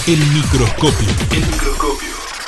El microscopio. El microscopio.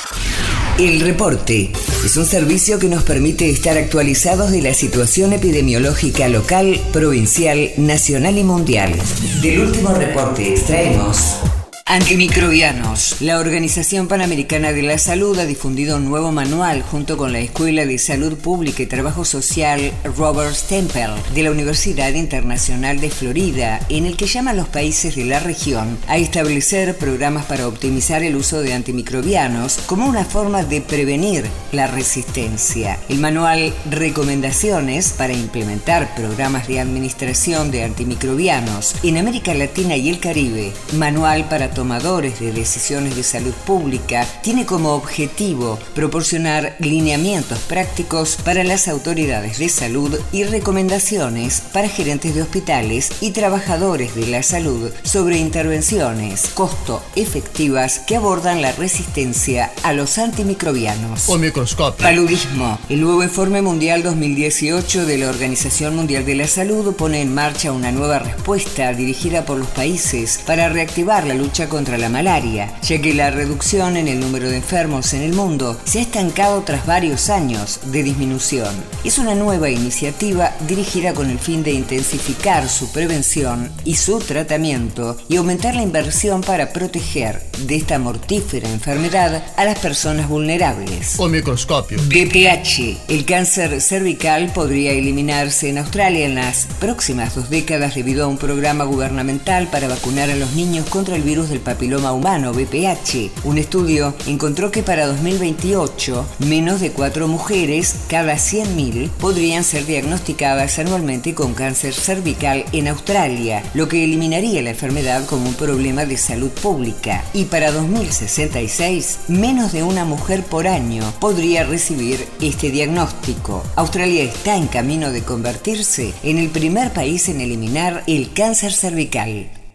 El reporte es un servicio que nos permite estar actualizados de la situación epidemiológica local, provincial, nacional y mundial. Del último reporte extraemos: Antimicrobianos. La Organización Panamericana de la Salud ha difundido un nuevo manual junto con la Escuela de Salud Pública y Trabajo Social Robert Stempel de la Universidad Internacional de Florida, en el que llama a los países de la región a establecer programas para optimizar el uso de antimicrobianos como una forma de prevenir la resistencia. El manual Recomendaciones para implementar programas de administración de antimicrobianos en América Latina y el Caribe, manual para tomadores de decisiones de salud pública, tiene como objetivo proporcionar lineamientos prácticos para las autoridades de salud y recomendaciones para gerentes de hospitales y trabajadores de la salud sobre intervenciones costo efectivas que abordan la resistencia a los antimicrobianos. Un microscopio. Paludismo. El nuevo informe mundial 2018 de la Organización Mundial de la Salud pone en marcha una nueva respuesta dirigida por los países para reactivar la lucha contra la malaria, ya que la reducción en el número de enfermos en el mundo se ha estancado tras varios años de disminución. Es una nueva iniciativa dirigida con el fin de intensificar su prevención y su tratamiento y aumentar la inversión para proteger de esta mortífera enfermedad a las personas vulnerables. Un microscopio. BPH. El cáncer cervical podría eliminarse en Australia en las próximas 2 décadas debido a un programa gubernamental para vacunar a los niños contra el virus del papiloma humano, BPH. Un estudio encontró que para 2028, menos de 4 mujeres cada 100.000 podrían ser diagnosticadas anualmente con cáncer cervical en Australia, lo que eliminaría la enfermedad como un problema de salud pública. Y para 2066, menos de una mujer por año podría recibir este diagnóstico. Australia está en camino de convertirse en el primer país en eliminar el cáncer cervical.